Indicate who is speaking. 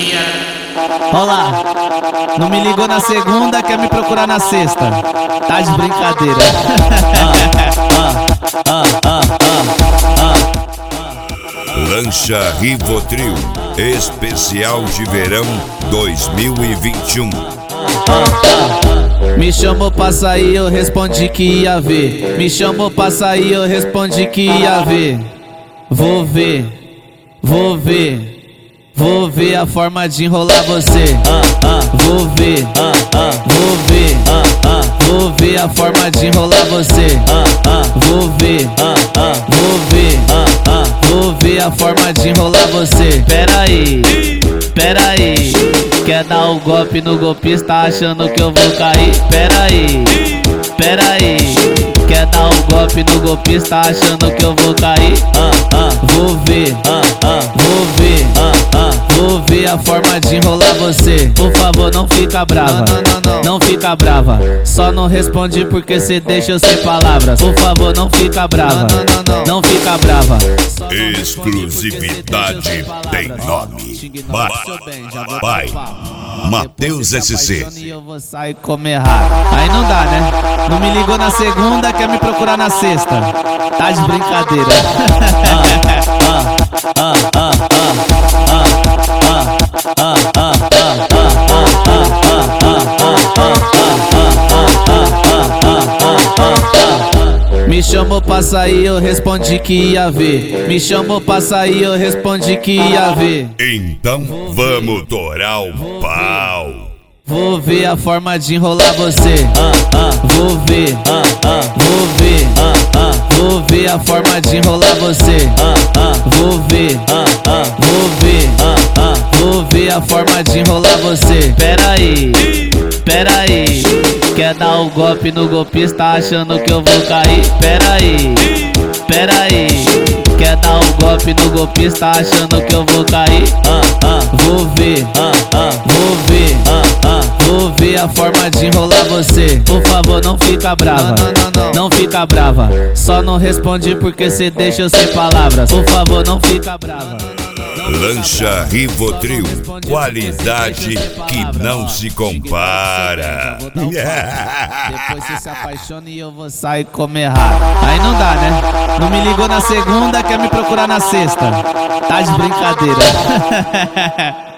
Speaker 1: Olá, não me ligou na segunda, quer me procurar na sexta. Tá de brincadeira.
Speaker 2: Lancha Rivotril, especial de verão 2021.
Speaker 1: Me chamou pra sair, eu respondi que ia ver. Me chamou pra sair, eu respondi que ia ver. Vou ver, vou ver. Vou ver a forma de enrolar você. Vou ver, vou ver. Vou ver a forma de enrolar você. Vou ver, vou ver. Vou ver a forma de enrolar você. Pera aí, pera aí. Quer dar o golpe no golpista achando que eu vou cair? Pera aí, pera aí. Quer dar o golpe no golpista achando que eu vou cair? Vou ver, vou ver. Vou ver a forma de enrolar você. Por favor, não fica brava. Não fica brava. Só não responde porque cê deixa eu sem palavras. Por favor, não fica brava. Não fica brava.
Speaker 2: Exclusividade tem nome. Vai, Matheus SC.
Speaker 1: Eu vou sair comer errado. Aí não dá, né? Não me ligou na segunda, quer me procurar na sexta. Tá de brincadeira. Me chamou pra sair, eu respondi que ia ver. Me chamou pra sair, eu respondi que ia ver.
Speaker 2: Então vamos torar o pau.
Speaker 1: Vou ver a forma de enrolar você. Vou ver, vou ver. Vou ver a forma de enrolar você. Vou ver, vou ver. Vou ver a forma de enrolar você. Pera aí, pera aí. Quer dar o golpe no golpista achando que eu vou cair? Pera aí, pera aí. Quer dar o golpe no golpista achando que eu vou cair? Vou ver, vou ver. Vou ver a forma de enrolar você. Por favor, não fica brava. Não fica brava. Só não responde porque cê deixa eu sem palavras. Por favor, não fica brava.
Speaker 2: Lancha Rivotril, qualidade que não se compara.
Speaker 1: Depois você se apaixona e eu vou sair comer errado. Aí não dá, né? Não me ligou na segunda, quer me procurar na sexta. Tá de brincadeira.